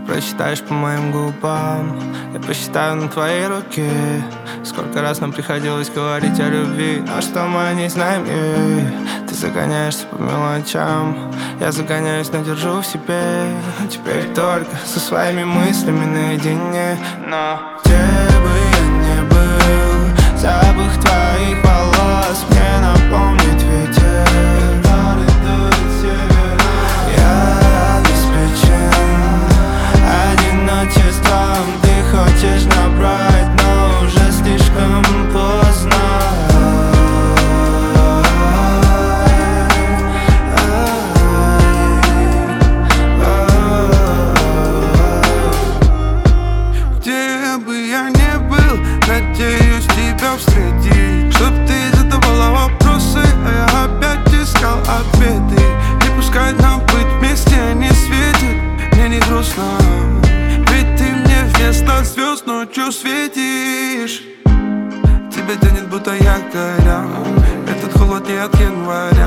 прочитаешь по моим губам. Я посчитаю на твоей руке, сколько раз нам приходилось говорить о любви. Но что мы не знаем ей. Ты загоняешься по мелочам, я загоняюсь, но держу в себе. Теперь только со своими мыслями наедине. Но где бы я ни был, запах твоих волос мне напомнит ветер. Я обеспечен одиночеством. Ты хочешь набрать, но уже слишком поздно. Где бы я ни был, надеюсь тебя встретить, чтоб ты задавала вопросы, а я опять искал ответы. Не пускай нам быть вместе не светит, мне не грустно, ведь ты мне вместо звезд ночью светишь. Тебя тянет, будто якоря, этот холод не от января.